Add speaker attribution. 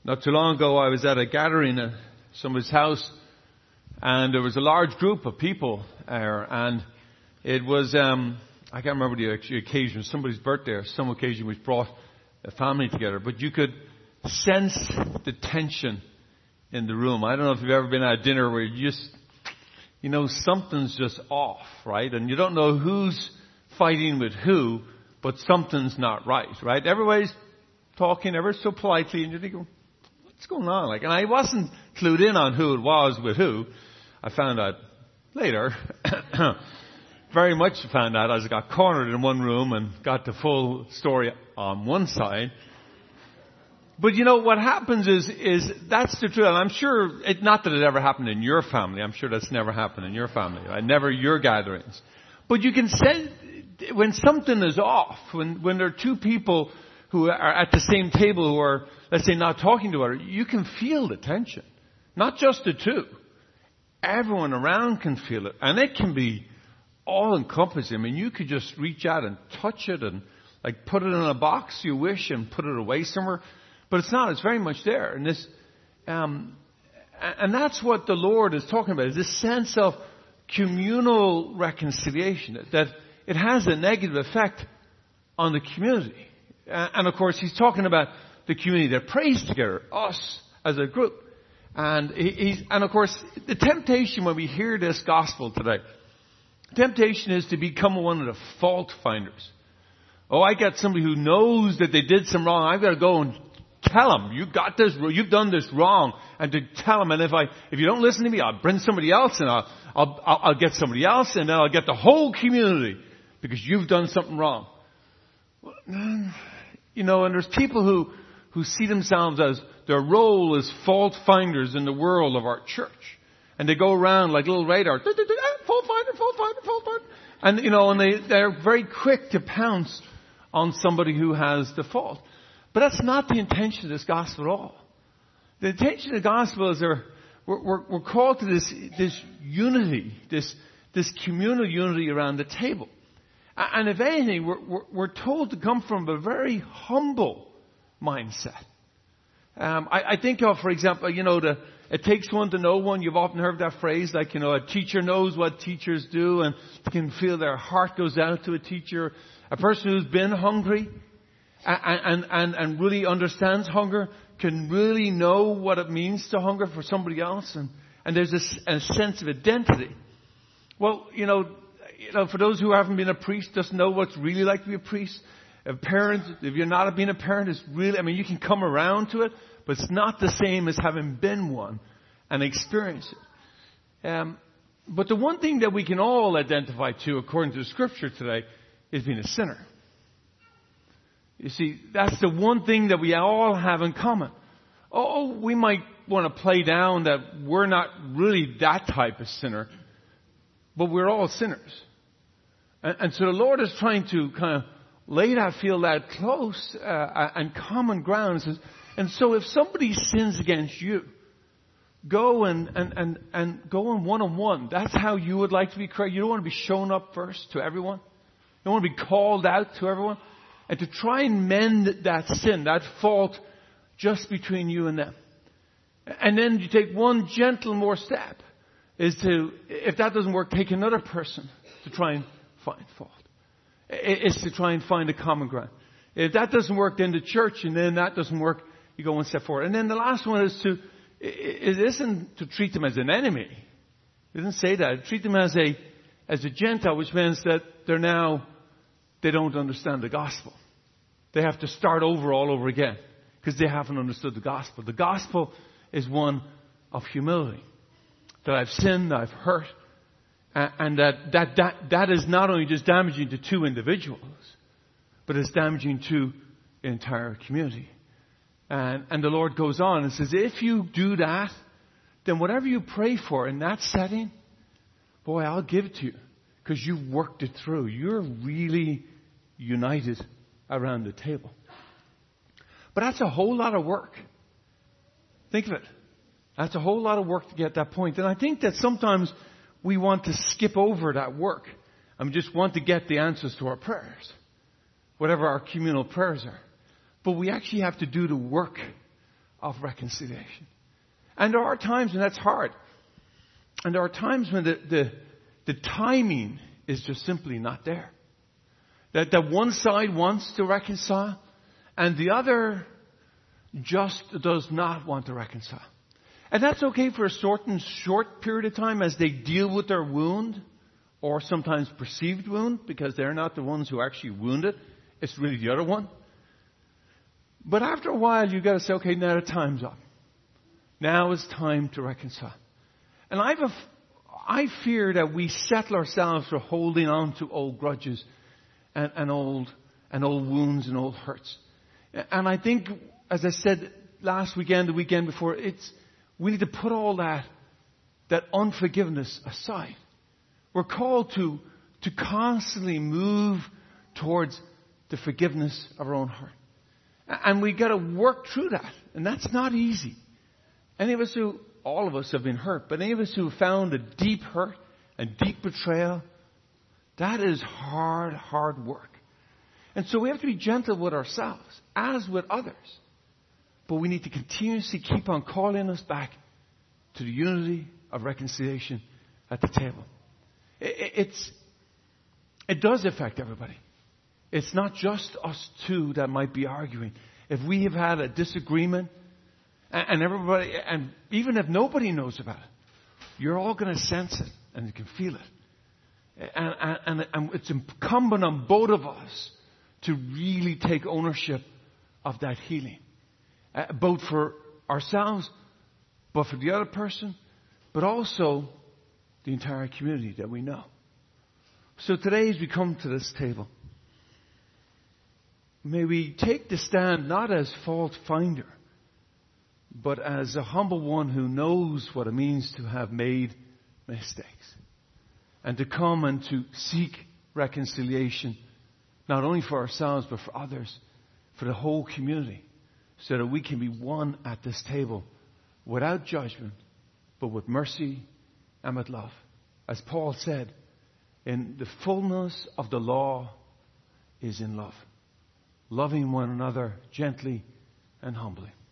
Speaker 1: Not too long ago, I was at a gathering at somebody's house, and there was a large group of people there, and it was, I can't remember the occasion, somebody's birthday or some occasion which brought a family together, but you could sense the tension in the room. I don't know if you've ever been at a dinner where you just, something's just off, right? And you don't know who's fighting with who, but something's not right? Everybody's talking ever so politely, and you're thinking, what's going on? And I wasn't clued in on who it was with who. I found out later. Very much found out as I got cornered in one room and got the full story on one side. But what happens is that's the truth. And I'm sure, not that it ever happened in your family. I'm sure that's never happened in your family. Right? Never your gatherings. But you can sense when something is off, when there are two people who are at the same table who are, let's say, not talking to each other, you can feel the tension. Not just the two. Everyone around can feel it. And it can be all-encompassing. I mean, you could just reach out and touch it and put it in a box you wish and put it away somewhere. But it's not. It's very much there. And this, and that's what the Lord is talking about, is this sense of communal reconciliation, that it has a negative effect on the community. And of course, he's talking about the community that prays together, us as a group. And and of course, the temptation when we hear this gospel today, the temptation is to become one of the fault finders. Oh, I got somebody who knows that they did some wrong. I've got to go and tell them, you've done this wrong, and to tell them. And if you don't listen to me, I'll bring somebody else, and I'll get somebody else, and then I'll get the whole community because you've done something wrong. And there's people who see themselves as their role as fault finders in the world of our church. And they go around like little radar, fault finder, fault finder, fault finder. And, they're very quick to pounce on somebody who has the fault. But that's not the intention of this gospel at all. The intention of the gospel is we're called to this unity, this communal unity around the table. And if anything, we're told to come from a very humble mindset. I think of, for example, it takes one to know one. You've often heard that phrase, a teacher knows what teachers do, and you can feel their heart goes out to a teacher. A person who's been hungry and really understands hunger can really know what it means to hunger for somebody else, and there's a sense of identity. Well, for those who haven't been a priest, doesn't know what it's really like to be a priest. A parent, if you're not being a parent, it's really, you can come around to it, but it's not the same as having been one and experienced it. But the one thing that we can all identify to, according to the scripture today, is being a sinner. You see, that's the one thing that we all have in common. Oh, we might want to play down that we're not really that type of sinner, but we're all sinners. And so the Lord is trying to kind of lay that, feel that close and common ground. And so if somebody sins against you, go and go on one-on-one. That's how you would like to be corrected. You don't want to be shown up first to everyone. You don't want to be called out to everyone. And to try and mend that sin, that fault, just between you and them. And then you take one gentle more step, is to, if that doesn't work, take another person to try and find fault. It's to try and find a common ground. If that doesn't work, then the church, and then that doesn't work, you go one step forward. And then the last one it isn't to treat them as an enemy. It doesn't say that. Treat them as a Gentile, which means that they don't understand the gospel. They have to start all over again, because they haven't understood the gospel. The gospel is one of humility. That I've sinned, I've hurt, and that is not only just damaging to two individuals, but it's damaging to the entire community. And the Lord goes on and says, if you do that, then whatever you pray for in that setting, boy, I'll give it to you, because you've worked it through. You're really united around the table. But that's a whole lot of work. Think of it. That's a whole lot of work to get that point. And I think that sometimes we want to skip over that work and we just want to get the answers to our prayers, whatever our communal prayers are. But we actually have to do the work of reconciliation. And there are times when that's hard. And there are times when the timing is just simply not there. That one side wants to reconcile and the other just does not want to reconcile. And that's okay for a short period of time as they deal with their wound, or sometimes perceived wound, because they're not the ones who actually wounded. It's really the other one. But after a while, you've got to say, okay, now the time's up. Now it's time to reconcile. And I fear that we settle ourselves for holding on to old grudges and old wounds and old hurts. And I think, as I said last weekend, the weekend before, we need to put all that unforgiveness aside. We're called to constantly move towards the forgiveness of our own heart. And we got to work through that. And that's not easy. All of us have been hurt, but any of us who have found a deep hurt and deep betrayal, that is hard work. And so we have to be gentle with ourselves, as with others. But we need to continuously keep on calling us back to the unity of reconciliation at the table. It does affect everybody. It's not just us two that might be arguing. If we have had a disagreement, and everybody, and even if nobody knows about it, you're all going to sense it and you can feel it. And it's incumbent on both of us to really take ownership of that healing. Both for ourselves, but for the other person, but also the entire community that we know. So today as we come to this table, may we take the stand not as fault finder, but as a humble one who knows what it means to have made mistakes. And to come and to seek reconciliation, not only for ourselves, but for others, for the whole community, so that we can be one at this table without judgment, but with mercy and with love. As Paul said, in the fullness of the law is in love. Loving one another gently and humbly.